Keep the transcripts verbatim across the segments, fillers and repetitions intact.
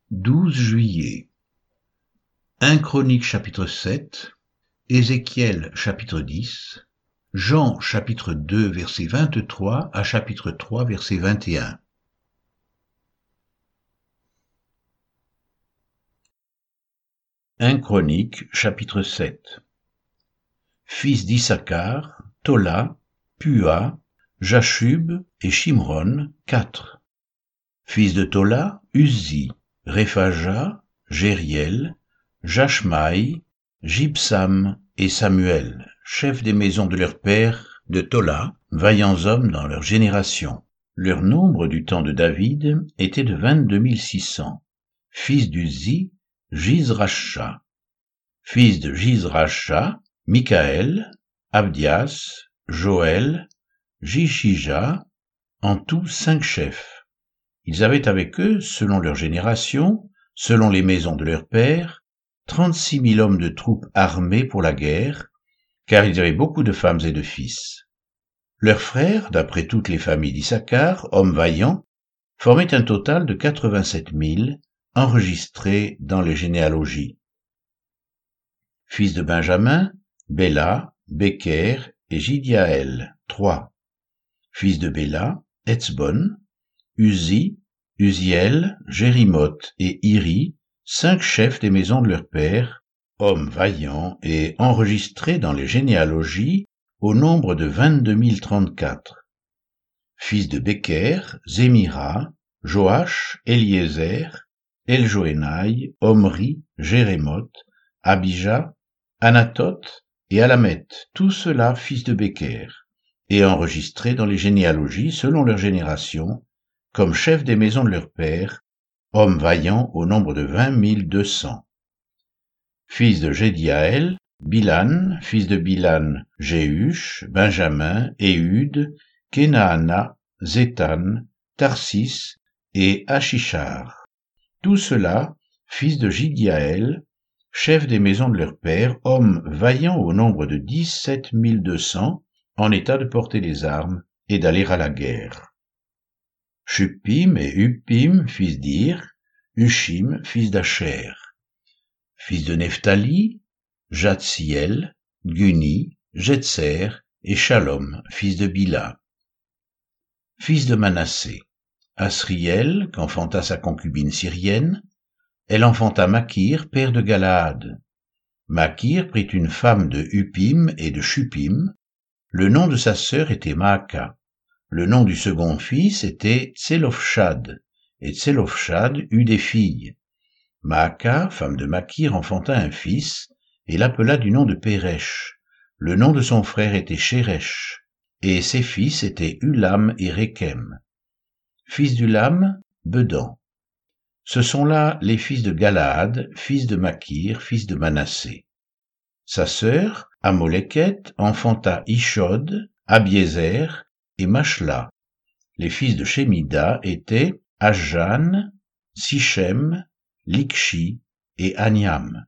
douze juillet. un Chroniques chapitre sept, Ézéchiel chapitre dix, Jean chapitre deux verset vingt-trois à chapitre trois verset vingt et un. un Chroniques chapitre sept. Fils d'Issachar, Tola, Pua, Jashub et Shimron, quatre. Fils de Tola, Uzzi, Réphaja, Jériel, Jashmaï, Jibsam et Samuel, chefs des maisons de leur père, de Tola, vaillants hommes dans leur génération. Leur nombre du temps de David était de vingt-deux mille six cents. Fils d'Uzzi, Jizracha. Fils de Jizracha, Michaël, Abdias, Joël, Jishija, en tout cinq chefs. Ils avaient avec eux, selon leur génération, selon les maisons de leur père, trente-six mille hommes de troupes armés pour la guerre, car ils avaient beaucoup de femmes et de fils. Leurs frères, d'après toutes les familles d'Issachar, hommes vaillants, formaient un total de quatre-vingt-sept mille, enregistrés dans les généalogies. Fils de Benjamin, Béla, Béker et Jidiaël, trois. Fils de Béla, Etzbon, Uzzi, Uziel, Jérimoth et Iri, cinq chefs des maisons de leur père, hommes vaillants et enregistrés dans les généalogies au nombre de vingt-deux mille trente-quatre. Fils de Béker, Zémira, Joach, Eliezer, Eljoénaï, Omri, Jérémoth, Abija, Anathoth et Alameth, tous ceux-là fils de Béker, et enregistrés dans les généalogies selon leur génération, comme chefs des maisons de leur père, hommes vaillants au nombre de vingt mille deux cents. Fils de Jédiaël, Bilan, fils de Bilan, Jéhush, Benjamin, Éhud, Kenaana, Zétan, Tarsis et Achishar. Tous ceux-là, fils de Jidiaël, chefs des maisons de leur père, hommes vaillants au nombre de dix-sept mille deux cents, en état de porter les armes et d'aller à la guerre. Shuppim et Huppim, fils d'Ir, Hushim, fils d'Acher. Fils de Nephtali, Jatsiel, Guni, Jetser et Shalom, fils de Bila. Fils de Manassé, Asriel, qu'enfanta sa concubine syrienne, elle enfanta Makir, père de Galaad. Makir prit une femme de Huppim et de Shuppim. Le nom de sa sœur était Maaka. Le nom du second fils était Tselofshad, et Tselofshad eut des filles. Maaka, femme de Makir, enfanta un fils, et l'appela du nom de Péresh. Le nom de son frère était Sheresh, et ses fils étaient Ulam et Rekem. Fils d'Ulam, Bedan. Ce sont là les fils de Galaad, fils de Makir, fils de Manassé. Sa sœur, Amoleket, enfanta Ishod, Abiezer et Mashla. Les fils de Shemida étaient Ajjan, Sichem, Likshi et Aniam.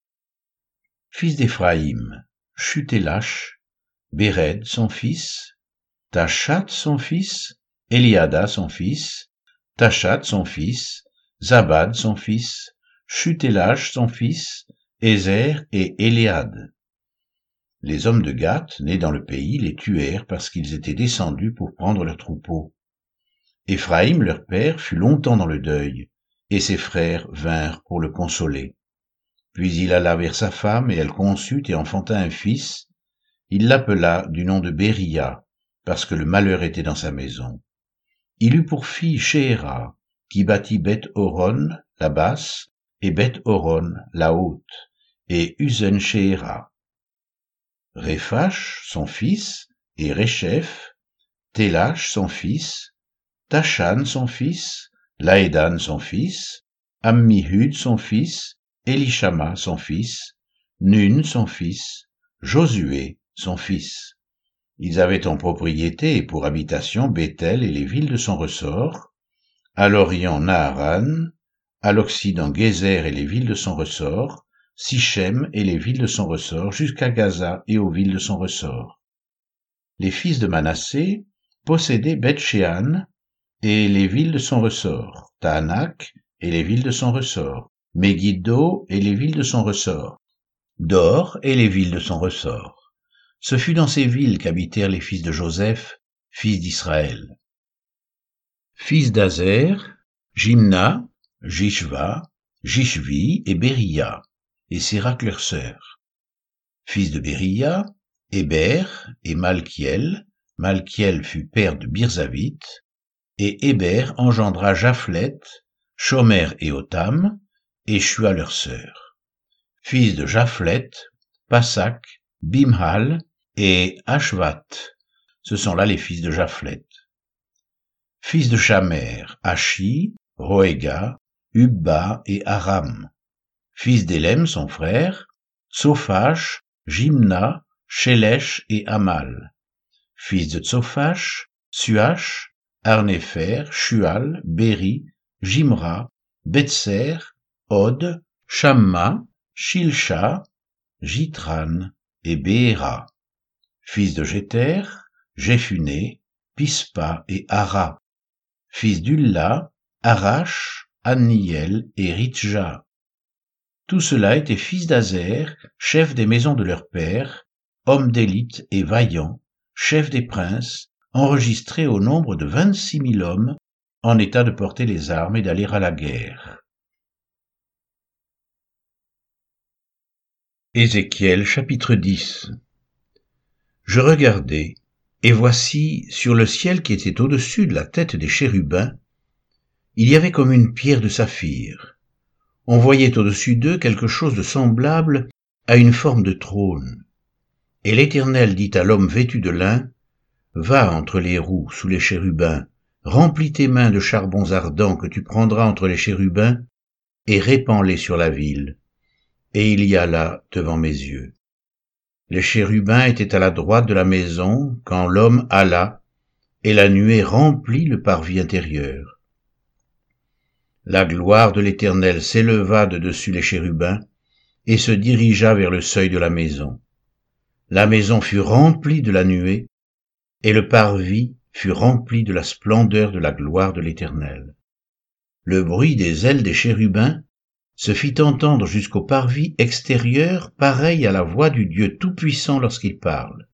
Fils d'Éphraïm, Shutelash, Béred son fils, Tachat son fils, Eliada son fils, Tachat son fils, Zabad son fils, Shutelash son fils, Ézer et Éléad. Les hommes de Gath, nés dans le pays, les tuèrent parce qu'ils étaient descendus pour prendre leurs troupeaux. Éphraïm, leur père, fut longtemps dans le deuil, et ses frères vinrent pour le consoler. Puis il alla vers sa femme, et elle conçut et enfanta un fils. Il l'appela du nom de Béria, parce que le malheur était dans sa maison. Il eut pour fille Shéhéra, qui bâtit Beth-Horon, la basse, et Beth-Horon, la haute, et Uzen-Shéhéra. Réphash, son fils, et Réchef, Télash, son fils, Tachan, son fils, Laédan, son fils, Ammihud, son fils, Élishama, son fils, Nun, son fils, Josué, son fils. Ils avaient en propriété et pour habitation Béthel et les villes de son ressort, à l'orient Naharan, à l'occident Gézer et les villes de son ressort, Sichem et les villes de son ressort, jusqu'à Gaza et aux villes de son ressort. Les fils de Manassé possédaient Beth-Shean et les villes de son ressort, Tahanak et les villes de son ressort, Megiddo et les villes de son ressort, Dor et les villes de son ressort. Ce fut dans ces villes qu'habitèrent les fils de Joseph, fils d'Israël. Fils d'Azer, Jimna, Jishva, Jishvi et Beria, et Sérac leur sœur. Fils de Beria, Héber et Malkiel. Malkiel fut père de Birzavit, et Héber engendra Japhlet, Shomer et Otam, et Shua leur sœur. Fils de Japhlet, Pasak, Bimhal et Ashvat. Ce sont là les fils de Japhlet. Fils de Shamer, Ashi, Roéga, Ubba et Aram. Fils d'Élem, son frère, Tsophash, Jimna, Shelesh et Amal. Fils de Tsophash, Suach, Arnépher, Shual, Béri, Jimra, Betser, Od, Shamma, Shilsha, Jitran et Béhéra. Fils de Jéter, Jéphuné, Pispa et Ara. Fils d'Ulla, Arash, Anniel et Ritja. Tout cela était fils d'Azer, chef des maisons de leur père, hommes d'élite et vaillants, chef des princes, enregistrés au nombre de vingt-six mille hommes, en état de porter les armes et d'aller à la guerre. Ézéchiel chapitre dix. Je regardai, et voici, sur le ciel qui était au-dessus de la tête des chérubins, il y avait comme une pierre de saphir. On voyait au-dessus d'eux quelque chose de semblable à une forme de trône. Et l'Éternel dit à l'homme vêtu de lin, « Va entre les roues sous les chérubins, remplis tes mains de charbons ardents que tu prendras entre les chérubins, et répands-les sur la ville. » Et il y alla devant mes yeux. Les chérubins étaient à la droite de la maison quand l'homme alla, et la nuée remplit le parvis intérieur. La gloire de l'Éternel s'éleva de dessus les chérubins, et se dirigea vers le seuil de la maison. La maison fut remplie de la nuée, et le parvis fut rempli de la splendeur de la gloire de l'Éternel. Le bruit des ailes des chérubins se fit entendre jusqu'au parvis extérieur, pareil à la voix du Dieu Tout-Puissant lorsqu'il parle.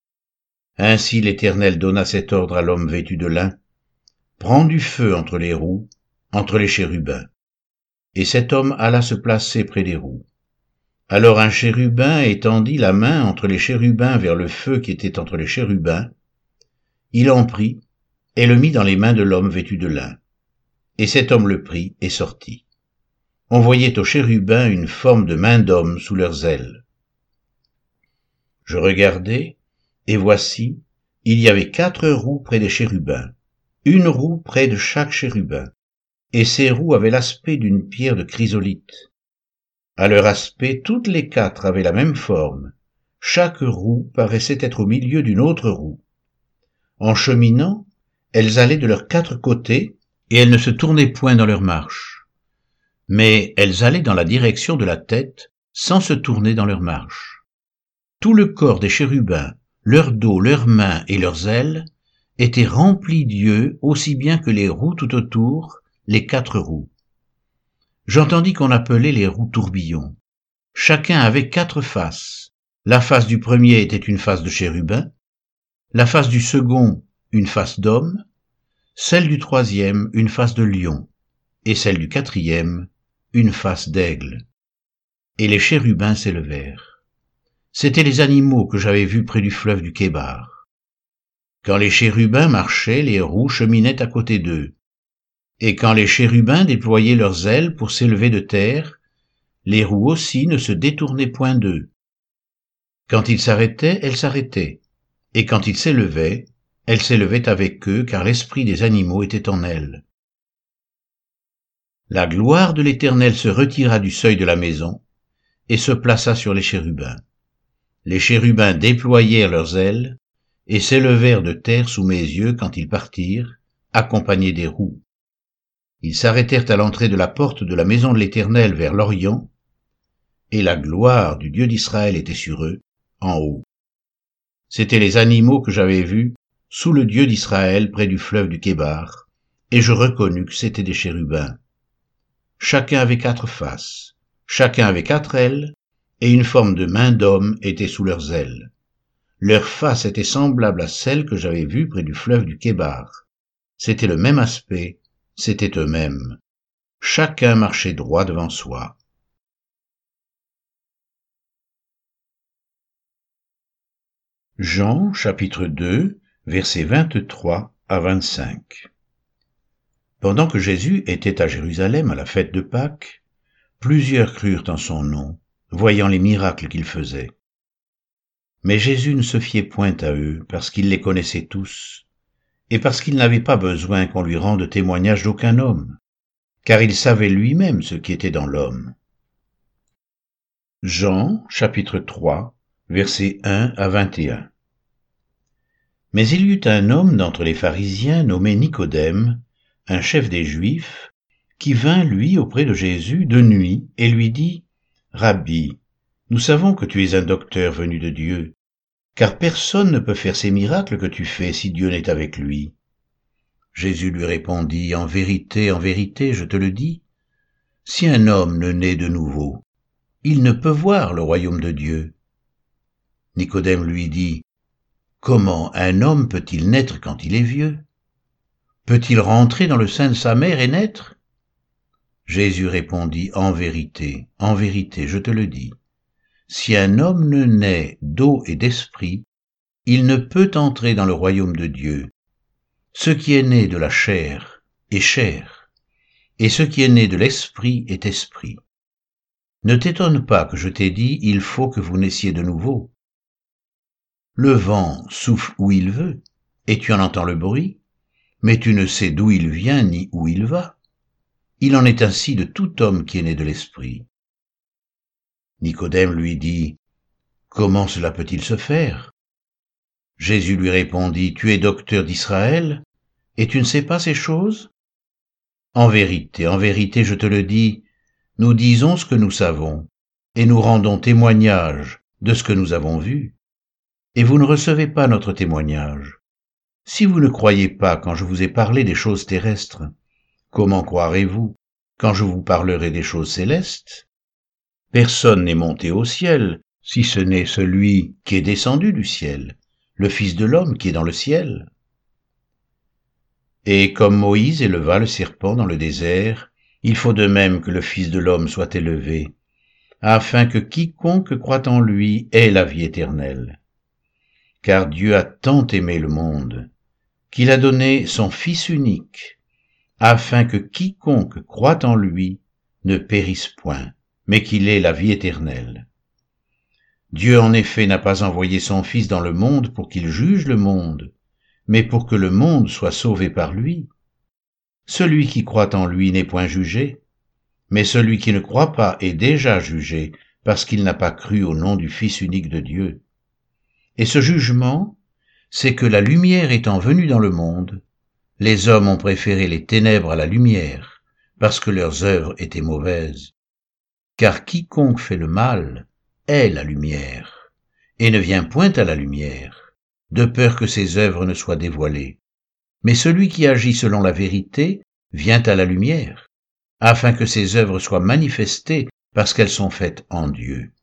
Ainsi l'Éternel donna cet ordre à l'homme vêtu de lin, « Prends du feu entre les roues, entre les chérubins. » Et cet homme alla se placer près des roues. Alors un chérubin étendit la main entre les chérubins vers le feu qui était entre les chérubins. Il en prit et le mit dans les mains de l'homme vêtu de lin. Et cet homme le prit et sortit. On voyait aux chérubins une forme de main d'homme sous leurs ailes. Je regardai, et voici, il y avait quatre roues près des chérubins, une roue près de chaque chérubin, et ces roues avaient l'aspect d'une pierre de chrysolite. À leur aspect, toutes les quatre avaient la même forme. Chaque roue paraissait être au milieu d'une autre roue. En cheminant, elles allaient de leurs quatre côtés, et elles ne se tournaient point dans leur marche. Mais elles allaient dans la direction de la tête, sans se tourner dans leur marche. Tout le corps des chérubins, leur dos, leurs mains et leurs ailes, était rempli d'yeux aussi bien que les roues tout autour, les quatre roues. J'entendis qu'on appelait les roues tourbillons. Chacun avait quatre faces. La face du premier était une face de chérubin, la face du second une face d'homme, celle du troisième une face de lion, et celle du quatrième une face d'aigle. Et les chérubins s'élevèrent. C'étaient les animaux que j'avais vus près du fleuve du Kébar. Quand les chérubins marchaient, les roues cheminaient à côté d'eux. Et quand les chérubins déployaient leurs ailes pour s'élever de terre, les roues aussi ne se détournaient point d'eux. Quand ils s'arrêtaient, elles s'arrêtaient, et quand ils s'élevaient, elles s'élevaient avec eux, car l'esprit des animaux était en elles. La gloire de l'Éternel se retira du seuil de la maison, et se plaça sur les chérubins. Les chérubins déployèrent leurs ailes, et s'élevèrent de terre sous mes yeux quand ils partirent, accompagnés des roues. Ils s'arrêtèrent à l'entrée de la porte de la maison de l'Éternel vers l'Orient, et la gloire du Dieu d'Israël était sur eux, en haut. C'étaient les animaux que j'avais vus sous le Dieu d'Israël près du fleuve du Kébar, et je reconnus que c'étaient des chérubins. chacun avait quatre faces, chacun avait quatre ailes, et une forme de main d'homme était sous leurs ailes. Leur face était semblable à celle que j'avais vue près du fleuve du Kébar. C'était le même aspect, c'était eux-mêmes. Chacun marchait droit devant soi. Jean, chapitre deux, versets vingt-trois à vingt-cinq. Pendant que Jésus était à Jérusalem à la fête de Pâques, plusieurs crurent en son nom, voyant les miracles qu'il faisait. Mais Jésus ne se fiait point à eux, parce qu'il les connaissait tous, et parce qu'il n'avait pas besoin qu'on lui rende témoignage d'aucun homme, car il savait lui-même ce qui était dans l'homme. Jean, chapitre trois, versets un à vingt et un. Mais il y eut un homme d'entre les pharisiens nommé Nicodème, un chef des Juifs, qui vint, lui, auprès de Jésus de nuit, et lui dit, « Rabbi, nous savons que tu es un docteur venu de Dieu, car personne ne peut faire ces miracles que tu fais si Dieu n'est avec lui. » Jésus lui répondit, « En vérité, en vérité, je te le dis, si un homme ne naît de nouveau, il ne peut voir le royaume de Dieu. » Nicodème lui dit, « Comment un homme peut-il naître quand il est vieux? Peut-il rentrer dans le sein de sa mère et naître? » Jésus répondit, « En vérité, en vérité, je te le dis, si un homme ne naît d'eau et d'esprit, il ne peut entrer dans le royaume de Dieu. Ce qui est né de la chair est chair, et ce qui est né de l'esprit est esprit. Ne t'étonne pas que je t'ai dit, il faut que vous naissiez de nouveau. Le vent souffle où il veut, et tu en entends le bruit, mais tu ne sais d'où il vient ni où il va. Il en est ainsi de tout homme qui est né de l'esprit. » Nicodème lui dit, « Comment cela peut-il se faire? » Jésus lui répondit, « Tu es docteur d'Israël, et tu ne sais pas ces choses? En vérité, en vérité, je te le dis, nous disons ce que nous savons, et nous rendons témoignage de ce que nous avons vu, et vous ne recevez pas notre témoignage. Si vous ne croyez pas quand je vous ai parlé des choses terrestres, comment croirez-vous quand je vous parlerai des choses célestes? Personne n'est monté au ciel, si ce n'est celui qui est descendu du ciel, le Fils de l'homme qui est dans le ciel. Et comme Moïse éleva le serpent dans le désert, il faut de même que le Fils de l'homme soit élevé, afin que quiconque croit en lui ait la vie éternelle. Car Dieu a tant aimé le monde, qu'il a donné son Fils unique, afin que quiconque croit en lui ne périsse point, mais qu'il ait la vie éternelle. Dieu en effet n'a pas envoyé son Fils dans le monde pour qu'il juge le monde, mais pour que le monde soit sauvé par lui. Celui qui croit en lui n'est point jugé, mais celui qui ne croit pas est déjà jugé, parce qu'il n'a pas cru au nom du Fils unique de Dieu. Et ce jugement, c'est que la lumière étant venue dans le monde, les hommes ont préféré les ténèbres à la lumière, parce que leurs œuvres étaient mauvaises. Car quiconque fait le mal est la lumière, et ne vient point à la lumière, de peur que ses œuvres ne soient dévoilées. Mais celui qui agit selon la vérité vient à la lumière, afin que ses œuvres soient manifestées parce qu'elles sont faites en Dieu.